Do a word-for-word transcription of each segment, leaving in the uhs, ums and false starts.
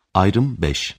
Ayrım beş.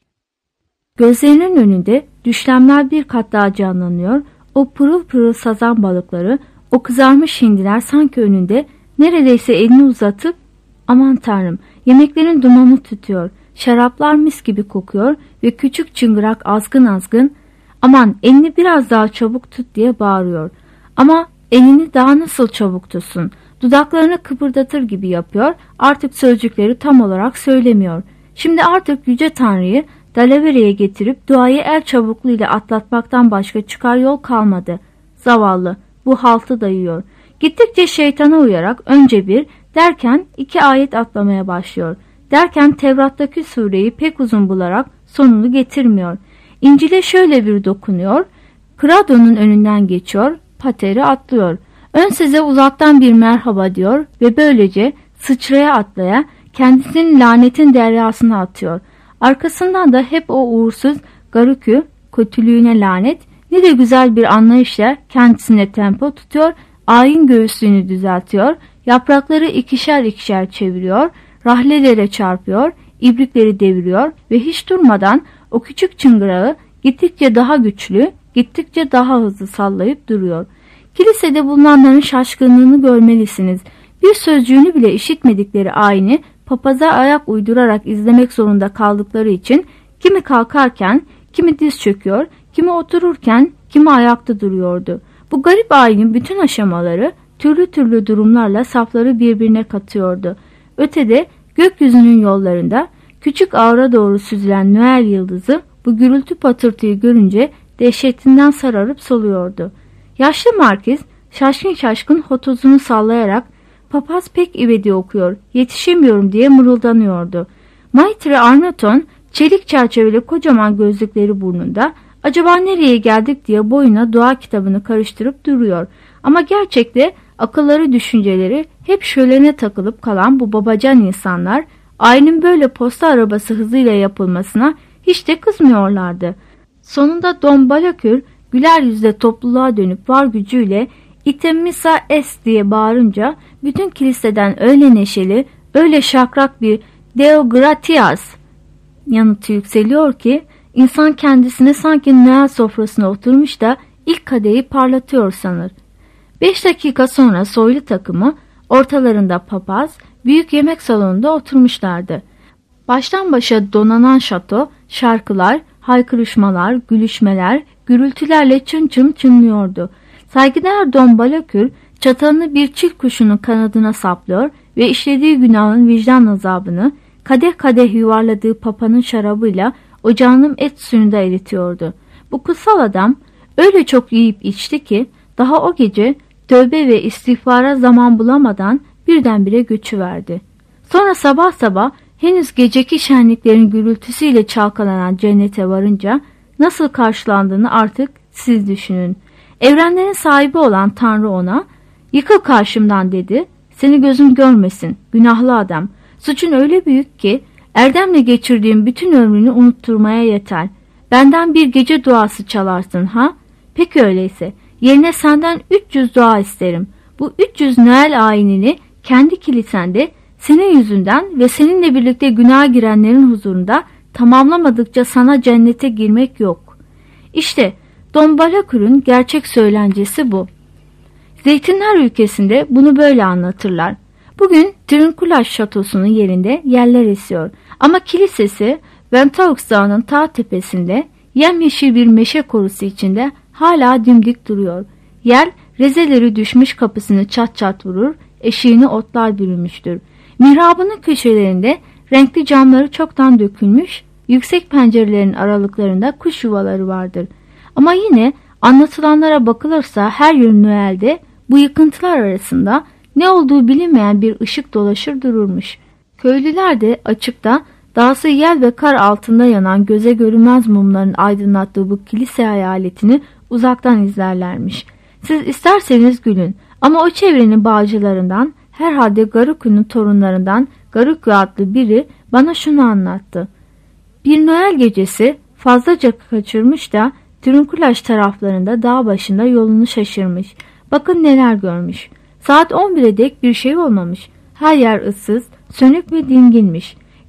Gözlerinin önünde düşlemler bir kat daha canlanıyor. O pırıl pırıl sazan balıkları, o kızarmış hindiler sanki önünde neredeyse elini uzatıp aman tanrım yemeklerin dumanı tutuyor. Şaraplar mis gibi kokuyor ve küçük çıngırak azgın azgın aman elini biraz daha çabuk tut diye bağırıyor. Ama elini daha nasıl çabuk tutsun? Dudaklarını kıpırdatır gibi yapıyor. Artık sözcükleri tam olarak söylemiyor. Şimdi artık Yüce Tanrı'yı dalavereye getirip duayı el çabukluğuyla atlatmaktan başka çıkar yol kalmadı. Zavallı bu haltı dayıyor. Gittikçe şeytana uyarak önce bir derken iki ayet atlamaya başlıyor. Derken Tevrat'taki sureyi pek uzun bularak sonunu getirmiyor. İncil'e şöyle bir dokunuyor. Krado'nun önünden geçiyor. Pater'i atlıyor. Ön size uzaktan bir merhaba diyor ve böylece sıçraya atlaya kendisinin lanetin deryasına atıyor. Arkasından da hep o uğursuz Garuk'ü kötülüğüne lanet ne de güzel bir anlayışla kendisine tempo tutuyor, ayin göğüslüğünü düzeltiyor, yaprakları ikişer ikişer çeviriyor, rahlelere çarpıyor, ibrikleri deviriyor ve hiç durmadan o küçük çıngırağı gittikçe daha güçlü, gittikçe daha hızlı sallayıp duruyor. Kilisede bulunanların şaşkınlığını görmelisiniz. Bir sözcüğünü bile işitmedikleri ayini papaza ayak uydurarak izlemek zorunda kaldıkları için kimi kalkarken, kimi diz çöküyor, kimi otururken, kimi ayakta duruyordu. Bu garip ayinin bütün aşamaları türlü türlü durumlarla safları birbirine katıyordu. Ötede gökyüzünün yollarında küçük avra doğru süzülen Noel yıldızı bu gürültü patırtıyı görünce dehşetinden sararıp soluyordu. Yaşlı Markiz şaşkın şaşkın hotozunu sallayarak papaz pek ivedi okuyor, yetişemiyorum diye mırıldanıyordu. Maitre Arnaton çelik çerçeveli kocaman gözlükleri burnunda acaba nereye geldik diye boyuna dua kitabını karıştırıp duruyor. Ama gerçekte akılları düşünceleri hep şölene takılıp kalan bu babacan insanlar ayinin böyle posta arabası hızıyla yapılmasına hiç de kızmıyorlardı. Sonunda Don Balakür güler yüzle topluluğa dönüp var gücüyle "İtem missa est" diye bağırınca bütün kiliseden öyle neşeli, öyle şakrak bir "Deo gratias" yanıtı yükseliyor ki insan kendisine sanki Noel sofrasına oturmuş da ilk kadehi parlatıyor sanır. Beş dakika sonra soylu takımı ortalarında papaz büyük yemek salonunda oturmuşlardı. Baştan başa donanan şato, şarkılar, haykırışmalar, gülüşmeler, gürültülerle çın çın çınlıyordu. Saygıdeğer Don Balakür çatalını bir çil kuşunun kanadına saplıyor ve işlediği günahın vicdan azabını kadeh kadeh yuvarladığı papanın şarabıyla ocağının et suyunda eritiyordu. Bu kutsal adam öyle çok yiyip içti ki daha o gece tövbe ve istiğfara zaman bulamadan birdenbire göçüverdi. Sonra sabah sabah henüz geceki şenliklerin gürültüsüyle çalkalanan cennete varınca nasıl karşılandığını artık siz düşünün. Evrenlerin sahibi olan Tanrı ona "Yıkıl karşımdan" dedi. "Seni gözüm görmesin, günahlı adam. Suçun öyle büyük ki erdemle geçirdiğim bütün ömrünü unutturmaya yeter. Benden bir gece duası çalarsın ha? Peki öyleyse. Yerine senden üç yüz dua isterim. Bu üç yüz Noel ayinini kendi kilisende senin yüzünden ve seninle birlikte günaha girenlerin huzurunda tamamlamadıkça sana cennete girmek yok." İşte Don Balakür'ün gerçek söylencesi bu. Zeytinler ülkesinde bunu böyle anlatırlar. Bugün Trinkulaj şatosunun yerinde yeller esiyor. Ama kilisesi Ventaux Dağı'nın ta tepesinde yemyeşil bir meşe korusu içinde hala dimdik duruyor. Yel rezeleri düşmüş kapısını çat çat vurur, eşiğini otlar bürümüştür. Mihrabının köşelerinde renkli camları çoktan dökülmüş, yüksek pencerelerin aralıklarında kuş yuvaları vardır. Ama yine anlatılanlara bakılırsa her yıl Noel'de bu yıkıntılar arasında ne olduğu bilinmeyen bir ışık dolaşır dururmuş. Köylüler de açıkta dağsı yel ve kar altında yanan göze görünmez mumların aydınlattığı bu kilise hayaletini uzaktan izlerlermiş. Siz isterseniz gülün ama o çevrenin bağcılarından herhalde Garuku'nun torunlarından Garuku adlı biri bana şunu anlattı. Bir Noel gecesi fazlaca kaçırmış da Trinkulaj taraflarında dağ başında yolunu şaşırmış. Bakın neler görmüş. Saat on bire dek bir şey olmamış. Her yer ıssız, sönük ve dinginmiş.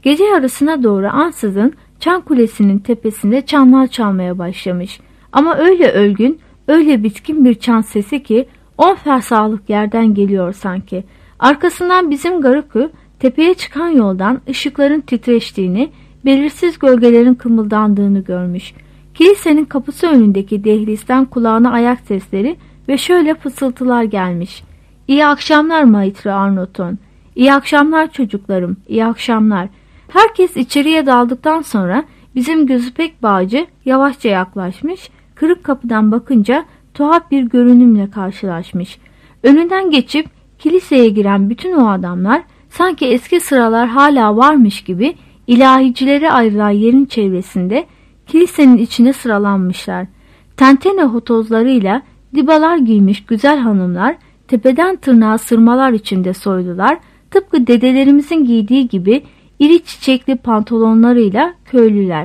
Gece yarısına doğru ansızın çan kulesinin tepesinde çanlar çalmaya başlamış. Ama öyle ölgün, öyle bitkin bir çan sesi ki on fersahlık yerden geliyor sanki. Arkasından bizim Garıkü tepeye çıkan yoldan ışıkların titreştiğini, belirsiz gölgelerin kımıldandığını görmüş. Kilisenin kapısı önündeki dehlizden kulağına ayak sesleri ve şöyle fısıltılar gelmiş. İyi akşamlar Maitre Arnoton. İyi akşamlar çocuklarım, iyi akşamlar. Herkes içeriye daldıktan sonra bizim gözüpek bağcı yavaşça yaklaşmış, kırık kapıdan bakınca tuhaf bir görünümle karşılaşmış. Önünden geçip kiliseye giren bütün o adamlar sanki eski sıralar hala varmış gibi ilahicilere ayrılan yerin çevresinde kilisenin içine sıralanmışlar. Tentene hotozlarıyla dibalar giymiş güzel hanımlar tepeden tırnağa sırmalar içinde soylular, tıpkı dedelerimizin giydiği gibi iri çiçekli pantolonlarıyla köylüler.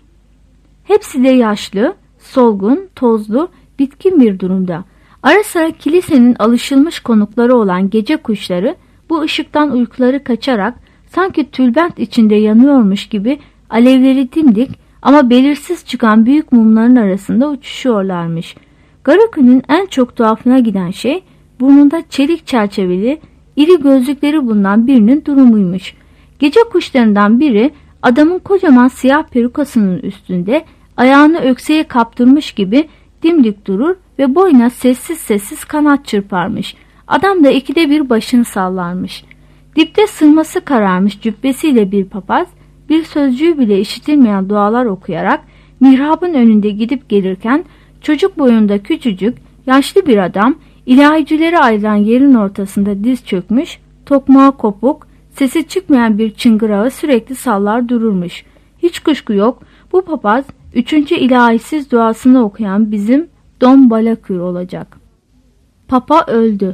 Hepsi de yaşlı, solgun, tozlu, bitkin bir durumda. Ara sıra kilisenin alışılmış konukları olan gece kuşları bu ışıktan uykuları kaçarak sanki tülbent içinde yanıyormuş gibi alevleri dimdik ama belirsiz çıkan büyük mumların arasında uçuşuyorlarmış. Garıkü'nün en çok tuhafına giden şey burnunda çelik çerçeveli iri gözlükleri bulunan birinin durumuymuş. Gece kuşlarından biri adamın kocaman siyah perukasının üstünde ayağını ökseye kaptırmış gibi dimdik durur ve boyuna sessiz sessiz kanat çırparmış. Adam da ikide bir başını sallarmış. Dipte sırması kararmış cübbesiyle bir papaz, bir sözcüğü bile işitilmeyen dualar okuyarak mihrabın önünde gidip gelirken çocuk boyunda küçücük, yaşlı bir adam ilahicilere ayrılan yerin ortasında diz çökmüş, tokmağı kopuk, sesi çıkmayan bir çıngırağı sürekli sallar dururmuş. Hiç kuşku yok, bu papaz üçüncü ilahisiz duasını okuyan bizim Don Balakür olacak. Papa öldü.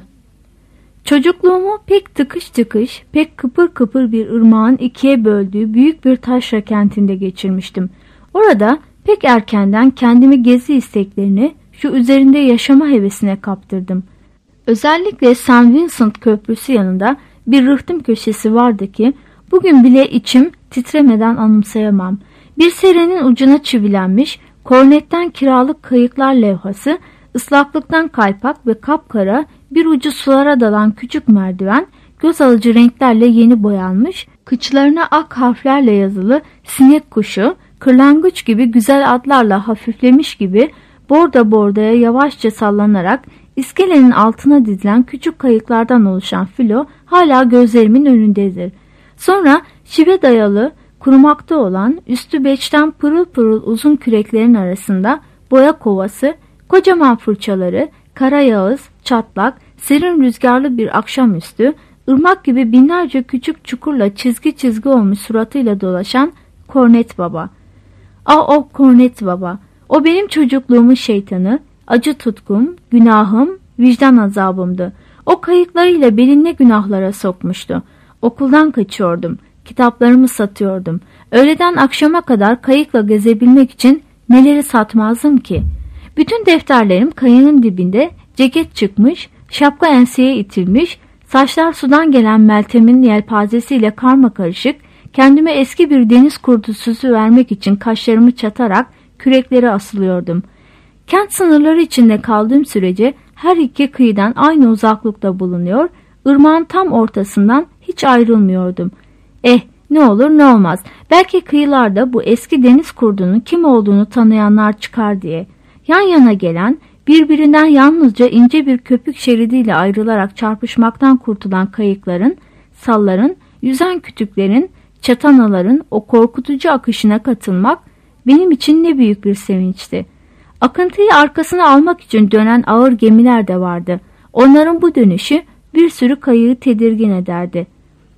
Çocukluğumu pek tıkış tıkış, pek kıpır kıpır bir ırmağın ikiye böldüğü büyük bir taşra kentinde geçirmiştim. Orada pek erkenden kendimi gezi isteklerini, şu üzerinde yaşama hevesine kaptırdım. Özellikle Saint Vincent Köprüsü yanında bir rıhtım köşesi vardı ki bugün bile içim titremeden anımsayamam. Bir serenin ucuna çivilenmiş, kornetten kiralık kayıklar levhası, ıslaklıktan kaypak ve kapkara bir ucu sulara dalan küçük merdiven, göz alıcı renklerle yeni boyanmış, kıçlarına ak harflerle yazılı sinek kuşu, kırlangıç gibi güzel adlarla hafiflemiş gibi borda bordaya yavaşça sallanarak iskelenin altına dizilen küçük kayıklardan oluşan filo hala gözlerimin önündedir. Sonra şive dayalı, kurumakta olan üstü beçten pırıl pırıl uzun küreklerin arasında boya kovası, kocaman fırçaları, kara yağız, çatlak, serin rüzgarlı bir akşamüstü, ırmak gibi binlerce küçük çukurla çizgi çizgi olmuş suratıyla dolaşan Kornet Baba. Ah o Kornet Baba, o benim çocukluğumun şeytanı, acı tutkum, günahım, vicdan azabımdı. O kayıklarıyla beni ne günahlara sokmuştu. Okuldan kaçıyordum, kitaplarımı satıyordum. Öğleden akşama kadar kayıkla gezebilmek için neleri satmazdım ki? Bütün defterlerim kayığın dibinde, ceket çıkmış, şapka enseye itilmiş, saçlar sudan gelen Meltem'in yelpazesiyle karmakarışık, kendime eski bir deniz kurdu süsü vermek için kaşlarımı çatarak kürekleri asılıyordum. Kent sınırları içinde kaldığım sürece her iki kıyıdan aynı uzaklıkta bulunuyor, ırmağın tam ortasından hiç ayrılmıyordum. Eh, ne olur ne olmaz, belki kıyılarda bu eski deniz kurdunun kim olduğunu tanıyanlar çıkar diye. Yan yana gelen, birbirinden yalnızca ince bir köpük şeridiyle ayrılarak çarpışmaktan kurtulan kayıkların, salların, yüzen kütüklerin, çatanaların o korkutucu akışına katılmak benim için ne büyük bir sevinçti. Akıntıyı arkasına almak için dönen ağır gemiler de vardı. Onların bu dönüşü bir sürü kayığı tedirgin ederdi.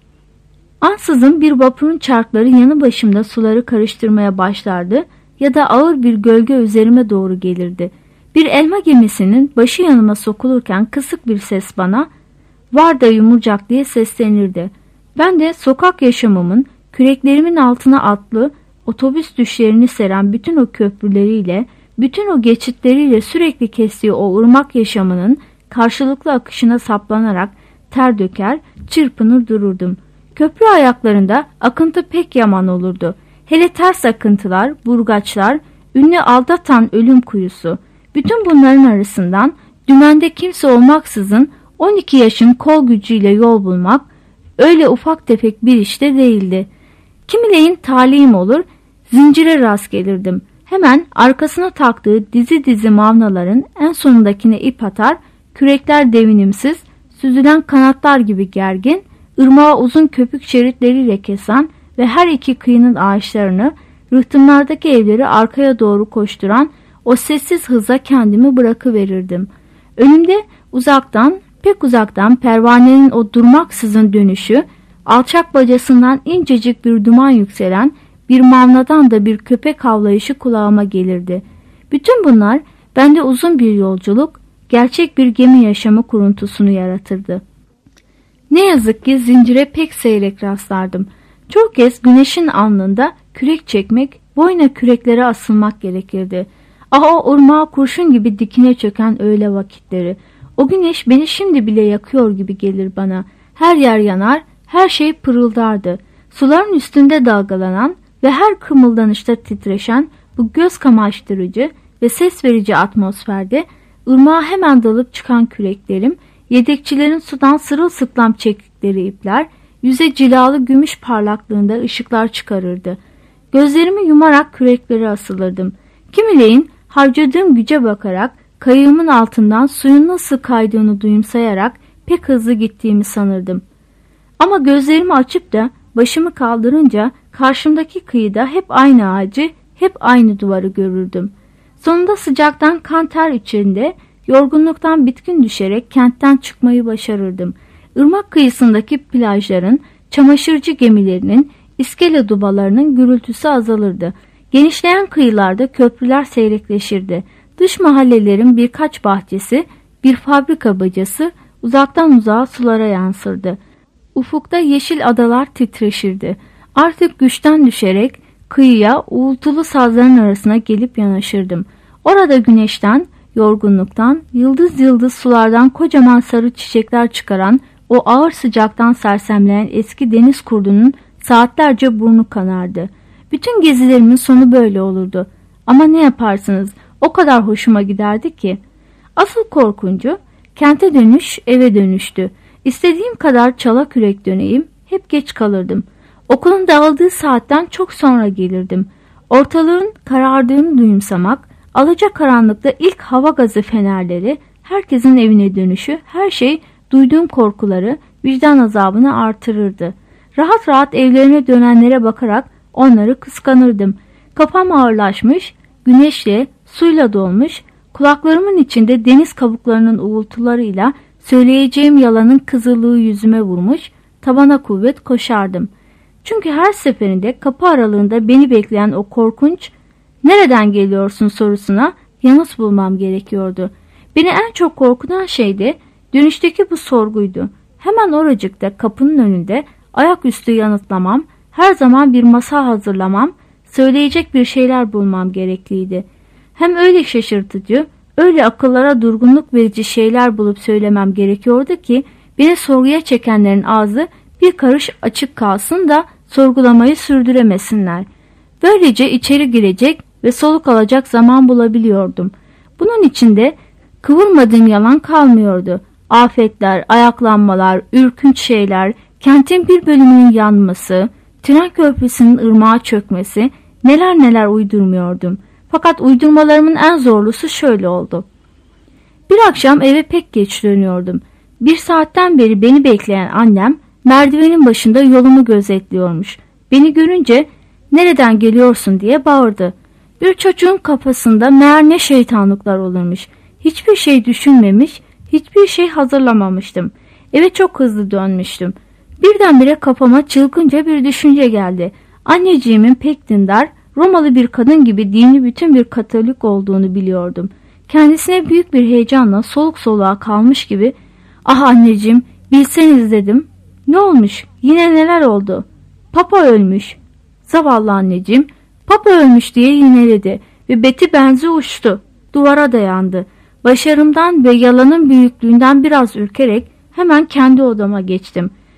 Ansızın bir vapurun çarkları yanı başımda suları karıştırmaya başlardı ya da ağır bir gölge üzerime doğru gelirdi. Bir elma gemisinin başı yanıma sokulurken kısık bir ses bana "Var da yumurcak" diye seslenirdi. Ben de sokak yaşamımın küreklerimin altına atlı otobüs düşlerini seren bütün o köprüleriyle, bütün o geçitleriyle sürekli kestiği o ırmak yaşamının karşılıklı akışına saplanarak ter döker, çırpınır dururdum. Köprü ayaklarında akıntı pek yaman olurdu. Hele ters akıntılar, burgaçlar, ünlü aldatan ölüm kuyusu. Bütün bunların arasından dümende kimse olmaksızın on iki yaşın kol gücüyle yol bulmak öyle ufak tefek bir işte değildi. Kimileyin talihim olur, zincire rast gelirdim. Hemen arkasına taktığı dizi dizi mavnaların en sonundakine ip atar, kürekler devinimsiz, süzülen kanatlar gibi gergin, ırmağı uzun köpük şeritleriyle kesen ve her iki kıyının ağaçlarını, rıhtımlardaki evleri arkaya doğru koşturan o sessiz hıza kendimi bırakıverirdim. Önümde uzaktan, pek uzaktan pervanenin o durmaksızın dönüşü, alçak bacasından incecik bir duman yükselen bir mavnadan da bir köpek havlayışı kulağıma gelirdi. Bütün bunlar bende uzun bir yolculuk, gerçek bir gemi yaşamı kuruntusunu yaratırdı. Ne yazık ki zincire pek seyrek rastlardım. Çok kez güneşin alnında kürek çekmek, boyuna küreklere asılmak gerekirdi. Ah o ırmağa kurşun gibi dikine çöken öğle vakitleri. O güneş beni şimdi bile yakıyor gibi gelir bana. Her yer yanar, her şey pırıldardı. Suların üstünde dalgalanan ve her kımıldanışta titreşen bu göz kamaştırıcı ve ses verici atmosferde ırmağa hemen dalıp çıkan küreklerim, yedekçilerin sudan sırılsıklam çektikleri ipler, yüze cilalı gümüş parlaklığında ışıklar çıkarırdı. Gözlerimi yumarak küreklere asılırdım. Kimileyin harcadığım güce bakarak kayığımın altından suyun nasıl kaydığını duyumsayarak pek hızlı gittiğimi sanırdım. Ama gözlerimi açıp da başımı kaldırınca karşımdaki kıyıda hep aynı ağacı, hep aynı duvarı görürdüm. Sonunda sıcaktan kan ter içinde, yorgunluktan bitkin düşerek kentten çıkmayı başarırdım. Irmak kıyısındaki plajların, çamaşırcı gemilerinin, iskele dubalarının gürültüsü azalırdı. Genişleyen kıyılarda köprüler seyrekleşirdi. Dış mahallelerin birkaç bahçesi, bir fabrika bacası uzaktan uzağa sulara yansırdı. Ufukta yeşil adalar titreşirdi. Artık güçten düşerek kıyıya uğultulu sazların arasına gelip yanaşırdım. Orada güneşten, yorgunluktan, yıldız yıldız sulardan kocaman sarı çiçekler çıkaran o ağır sıcaktan sersemleyen eski deniz kurdunun saatlerce burnu kanardı. Bütün gezilerimin sonu böyle olurdu. Ama ne yaparsınız, o kadar hoşuma giderdi ki. Asıl korkuncu kente dönüş eve dönüştü. İstediğim kadar çala kürek döneyim, hep geç kalırdım. Okulun dağıldığı saatten çok sonra gelirdim. Ortalığın karardığını duyumsamak, alacakaranlıkta ilk hava gazı fenerleri, herkesin evine dönüşü, her şey duyduğum korkuları, vicdan azabını artırırdı. Rahat rahat evlerine dönenlere bakarak onları kıskanırdım. Kafam ağırlaşmış, güneşle, suyla dolmuş, kulaklarımın içinde deniz kabuklarının uğultularıyla söyleyeceğim yalanın kızıllığı yüzüme vurmuş, tabana kuvvet koşardım. Çünkü her seferinde kapı aralığında beni bekleyen o korkunç "Nereden geliyorsun?" sorusuna yanıt bulmam gerekiyordu. Beni en çok korkutan şey de dönüşteki bu sorguydu. Hemen oracıkta kapının önünde ayaküstü yanıtlamam, her zaman bir masa hazırlamam, söyleyecek bir şeyler bulmam gerekliydi. Hem öyle şaşırtıcı, öyle akıllara durgunluk verici şeyler bulup söylemem gerekiyordu ki beni sorguya çekenlerin ağzı bir karış açık kalsın da sorgulamayı sürdüremesinler. Böylece içeri girecek ve soluk alacak zaman bulabiliyordum. Bunun içinde kıvırmadığım yalan kalmıyordu. Afetler, ayaklanmalar, ürkünç şeyler, kentin bir bölümünün yanması, tren köprüsünün ırmağa çökmesi, neler neler uydurmuyordum. Fakat uydurmalarımın en zorlusu şöyle oldu. Bir akşam eve pek geç dönüyordum. Bir saatten beri beni bekleyen annem merdivenin başında yolumu gözetliyormuş. Beni görünce "Nereden geliyorsun?" diye bağırdı. Bir çocuğun kafasında meğer ne şeytanlıklar olurmuş. Hiçbir şey düşünmemiş, hiçbir şey hazırlamamıştım. Eve çok hızlı dönmüştüm. Birdenbire kafama çılgınca bir düşünce geldi. Anneciğimin pek dindar, Romalı bir kadın gibi dini bütün bir Katolik olduğunu biliyordum. Kendisine büyük bir heyecanla soluk soluğa kalmış gibi "Ah anneciğim, bilseniz" dedim. "Ne olmuş? Yine neler oldu?" "Papa ölmüş." Zavallı anneciğim, "Papa ölmüş" diye yineledi ve beti benzi uçtu. Duvara dayandı. Başarımdan ve yalanın büyüklüğünden biraz ürkerek hemen kendi odama geçtim.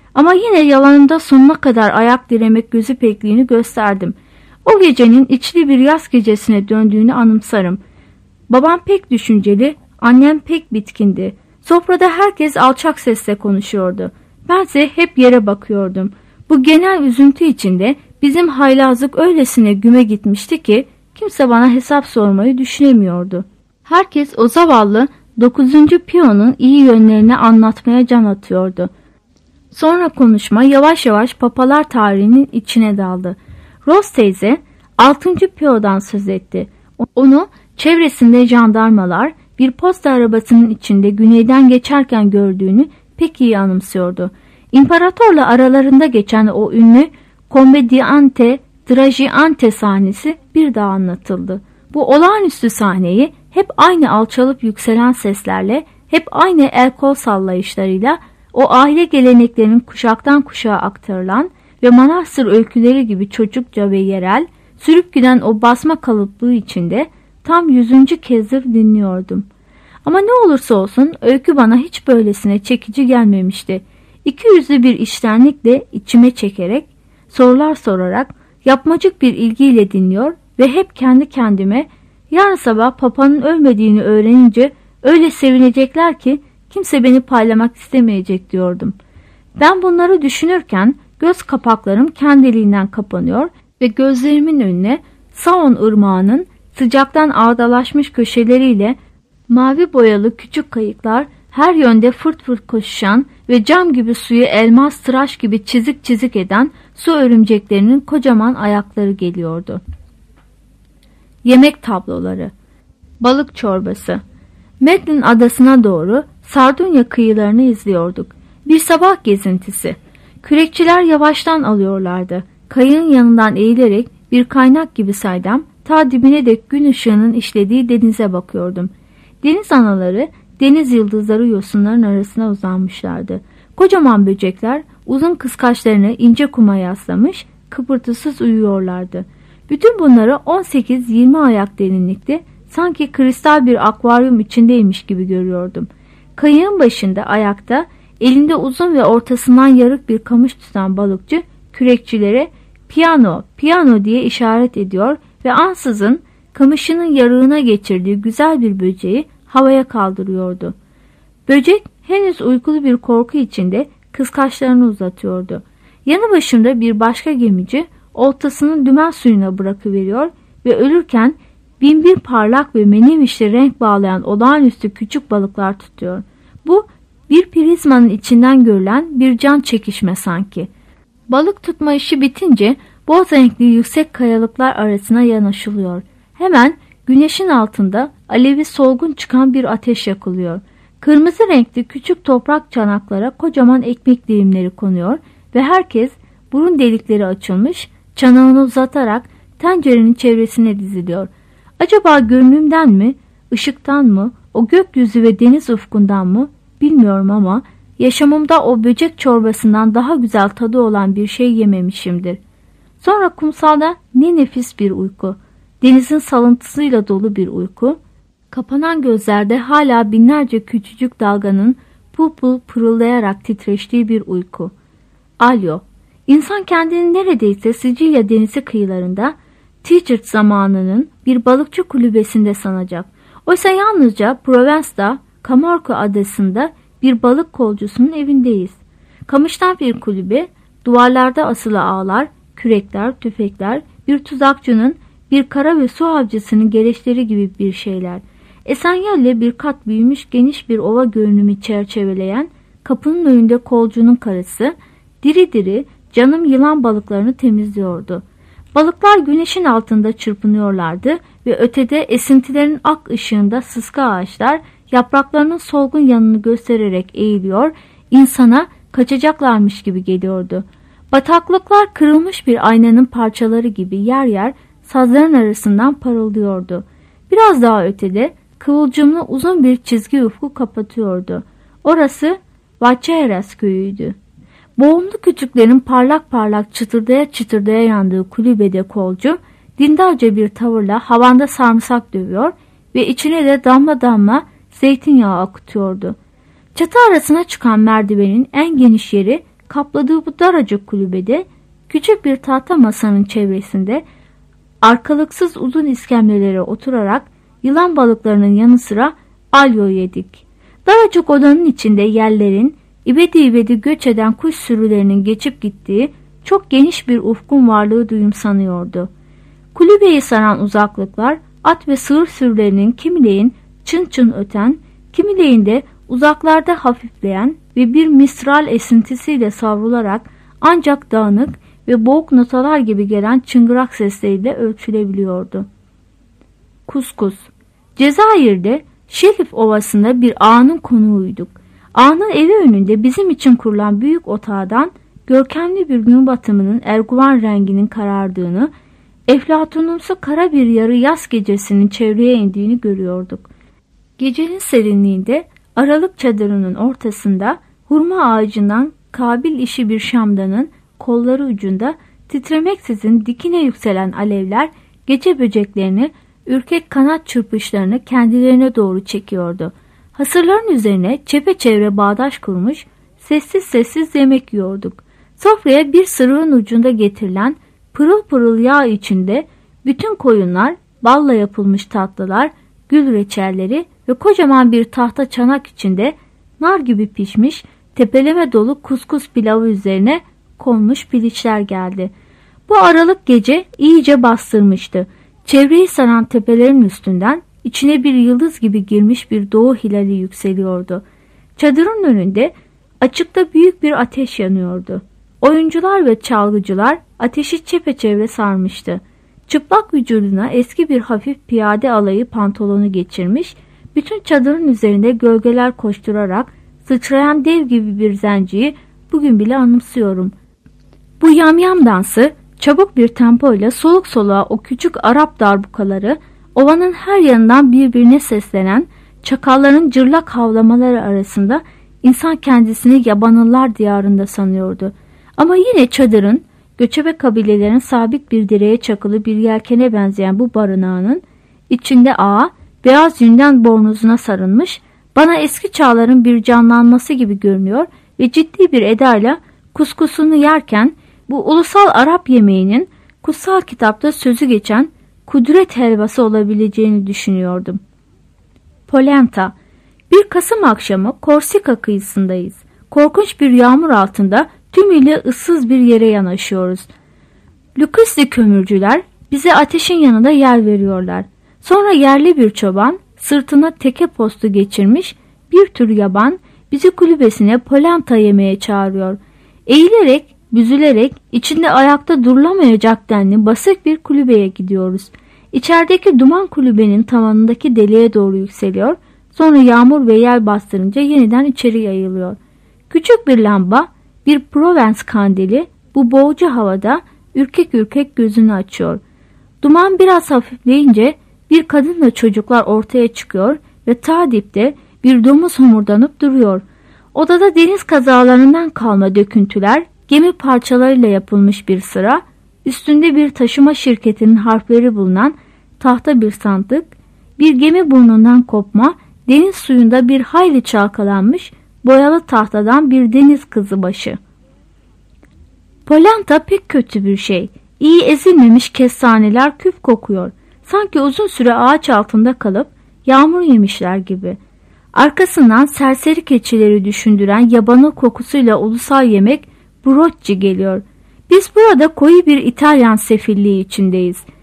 Ama yine yalanımda sonuna kadar ayak diremek gözü pekliğini gösterdim. O gecenin içli bir yaz gecesine döndüğünü anımsarım. Babam pek düşünceli, annem pek bitkindi. Sofrada herkes alçak sesle konuşuyordu. Bense hep yere bakıyordum. Bu genel üzüntü içinde bizim haylazlık öylesine güme gitmişti ki kimse bana hesap sormayı düşünemiyordu. Herkes o zavallı dokuzuncu piyonun iyi yönlerini anlatmaya can atıyordu. Sonra konuşma yavaş yavaş papalar tarihinin içine daldı. Rose teyze altıncı piyodan söz etti. Onu çevresinde jandarmalar bir posta arabasının içinde güneyden geçerken gördüğünü pek iyi anımsıyordu. İmparatorla aralarında geçen o ünlü komediante, trajiante sahnesi bir daha anlatıldı. Bu olağanüstü sahneyi hep aynı alçalıp yükselen seslerle, hep aynı el kol sallayışlarıyla, o aile geleneklerinin kuşaktan kuşağa aktarılan ve manastır öyküleri gibi çocukça ve yerel, sürüp giden o basma kalıplığı içinde tam yüzüncü kezdir dinliyordum. Ama ne olursa olsun öykü bana hiç böylesine çekici gelmemişti. İki yüzlü bir içtenlikle içime çekerek, sorular sorarak, yapmacık bir ilgiyle dinliyor ve hep kendi kendime yarın sabah papanın ölmediğini öğrenince öyle sevinecekler ki kimse beni paylamak istemeyecek diyordum. Ben bunları düşünürken göz kapaklarım kendiliğinden kapanıyor ve gözlerimin önüne Saon ırmağının sıcaktan ağdalaşmış köşeleriyle mavi boyalı küçük kayıklar, her yönde fırt fırt koşuşan ve cam gibi suyu elmas tıraş gibi çizik çizik eden su örümceklerinin kocaman ayakları geliyordu. Yemek tabloları, balık çorbası. Madeline adasına doğru Sardunya kıyılarını izliyorduk. Bir sabah gezintisi. Kürekçiler yavaştan alıyorlardı. Kayığın yanından eğilerek bir kaynak gibi saydam ta dibine dek gün ışığının işlediği denize bakıyordum. Deniz anaları, deniz yıldızları yosunların arasına uzanmışlardı. Kocaman böcekler uzun kıskaçlarını ince kuma yaslamış, kıpırtısız uyuyorlardı. Bütün bunları on sekiz yirmi ayak derinlikte, sanki kristal bir akvaryum içindeymiş gibi görüyordum. Kayığın başında ayakta, elinde uzun ve ortasından yarık bir kamış tutan balıkçı, kürekçilere piyano, piyano diye işaret ediyor ve ansızın kamışının yarığına geçirdiği güzel bir böceği havaya kaldırıyordu. Böcek henüz uykulu bir korku içinde kıskaçlarını uzatıyordu. Yanı başımda bir başka gemici oltasını dümen suyuna bırakıveriyor ve ölürken binbir parlak ve menevişli renk bağlayan olağanüstü küçük balıklar tutuyor. Bu bir prizmanın içinden görülen bir can çekişme sanki. Balık tutma işi bitince boz renkli yüksek kayalıklar arasına yanaşılıyor. Hemen güneşin altında alevi solgun çıkan bir ateş yakılıyor. Kırmızı renkli küçük toprak çanaklara kocaman ekmek dilimleri konuyor ve herkes burun delikleri açılmış, çanağını uzatarak tencerenin çevresine diziliyor. Acaba görünümden mi, ışıktan mı, o gökyüzü ve deniz ufkundan mı bilmiyorum ama yaşamımda o böcek çorbasından daha güzel tadı olan bir şey yememişimdir. Sonra kumsalda ne nefis bir uyku, denizin salıntısıyla dolu bir uyku, kapanan gözlerde hala binlerce küçücük dalganın pul pul pırıldayarak titreştiği bir uyku. Alyo, insan kendini neredeyse Sicilya denizi kıyılarında Ticert zamanının bir balıkçı kulübesinde sanacak. Oysa yalnızca Provence'da Camorco adasında bir balık kolcusunun evindeyiz. Kamıştan bir kulübe, duvarlarda asılı ağlar, kürekler, tüfekler, bir tuzakçının, bir kara ve su avcısının gereçleri gibi bir şeyler. Esenyer'le bir kat büyümüş geniş bir ova görünümü çerçeveleyen kapının önünde kolcunun karısı, diri diri canım yılan balıklarını temizliyordu. Balıklar güneşin altında çırpınıyorlardı ve ötede esintilerin ak ışığında sıska ağaçlar yapraklarının solgun yanını göstererek eğiliyor, insana kaçacaklarmış gibi geliyordu. Bataklıklar kırılmış bir aynanın parçaları gibi yer yer sazların arasından parıldıyordu. Biraz daha ötede kıvılcımlı uzun bir çizgi ufku kapatıyordu. Orası Vacheras köyüydü. Boğumlu küçüklerin parlak parlak çıtırdaya çıtırdaya yandığı kulübede kolcu dindarca bir tavırla havanda sarımsak dövüyor ve içine de damla damla zeytinyağı akıtıyordu. Çatı arasına çıkan merdivenin en geniş yeri kapladığı bu daracık kulübede küçük bir tahta masanın çevresinde arkalıksız uzun iskemlelere oturarak yılan balıklarının yanı sıra alyo yedik. Daracık odanın içinde yerlerin ibedi ibedi göç eden kuş sürülerinin geçip gittiği çok geniş bir ufkun varlığı duyumsanıyordu. Kulübeyi saran uzaklıklar at ve sığır sürülerinin kimileyin çın çın öten, kimileyin de uzaklarda hafifleyen ve bir mistral esintisiyle savrularak ancak dağınık ve boğuk notalar gibi gelen çıngırak sesleriyle ölçülebiliyordu. Kuskus. Cezayir'de Şelif Ovası'nda bir ağanın konuğuyduk. Ağanın evi önünde bizim için kurulan büyük otağdan görkemli bir gün batımının erguvan renginin karardığını, eflatunumsu kara bir yarı yaz gecesinin çevreye indiğini görüyorduk. Gecenin serinliğinde aralık çadırının ortasında hurma ağacından kabil işi bir şamdanın kolları ucunda titremeksizin dikine yükselen alevler gece böceklerini, ürkek kanat çırpışlarını kendilerine doğru çekiyordu. Hasırların üzerine çepeçevre bağdaş kurmuş, sessiz sessiz yemek yiyorduk. Sofraya bir sırığın ucunda getirilen pırıl pırıl yağ içinde bütün koyunlar, balla yapılmış tatlılar, gül reçelleri ve kocaman bir tahta çanak içinde nar gibi pişmiş, tepeleme dolu kuskus pilavı üzerine konmuş piliçler geldi. Bu aralık gece iyice bastırmıştı. Çevreyi saran tepelerin üstünden içine bir yıldız gibi girmiş bir doğu hilali yükseliyordu. Çadırın önünde açıkta büyük bir ateş yanıyordu. Oyuncular ve çalgıcılar ateşi çepeçevre sarmıştı. Çıplak vücuduna eski bir hafif piyade alayı pantolonu geçirmiş, bütün çadırın üzerinde gölgeler koşturarak sıçrayan dev gibi bir zenciyi bugün bile anımsıyorum. Bu yamyam dansı çabuk bir tempoyla soluk soluğa o küçük Arap darbukaları, ovanın her yanından birbirine seslenen çakalların cırlak havlamaları arasında insan kendisini yabanıllar diyarında sanıyordu. Ama yine çadırın, göçebe kabilelerin sabit bir direğe çakılı bir yelkene benzeyen bu barınağının içinde ağa, beyaz yünden bornozuna sarılmış, bana eski çağların bir canlanması gibi görünüyor ve ciddi bir edayla kuskusunu yerken bu ulusal Arap yemeğinin kutsal kitapta sözü geçen kudret helvası olabileceğini düşünüyordum. Polenta. Bir Kasım akşamı Korsika kıyısındayız. Korkunç bir yağmur altında tümüyle ıssız bir yere yanaşıyoruz. Lüküsli kömürcüler bize ateşin yanında yer veriyorlar. Sonra yerli bir çoban sırtına teke postu geçirmiş bir tür yaban bizi kulübesine polenta yemeye çağırıyor. Eğilerek, büzülerek içinde ayakta durulamayacak denli basık bir kulübeye gidiyoruz. İçerideki duman kulübenin tavanındaki deliğe doğru yükseliyor. Sonra yağmur ve yel bastırınca yeniden içeri yayılıyor. Küçük bir lamba, bir Provence kandili bu boğucu havada ürkek ürkek gözünü açıyor. Duman biraz hafifleyince bir kadınla çocuklar ortaya çıkıyor ve ta dipte bir domuz homurdanıp duruyor. Odada deniz kazalarından kalma döküntüler, gemi parçalarıyla yapılmış bir sıra, üstünde bir taşıma şirketinin harfleri bulunan tahta bir sandık, bir gemi burnundan kopma, deniz suyunda bir hayli çalkalanmış, boyalı tahtadan bir deniz kızı başı. Polenta pek kötü bir şey. İyi ezilmemiş kestaneler küf kokuyor. Sanki uzun süre ağaç altında kalıp yağmur yemişler gibi. Arkasından serseri keçileri düşündüren yabanıl kokusuyla ulusal yemek brocchi geliyor. Biz burada koyu bir İtalyan sefilliği içindeyiz.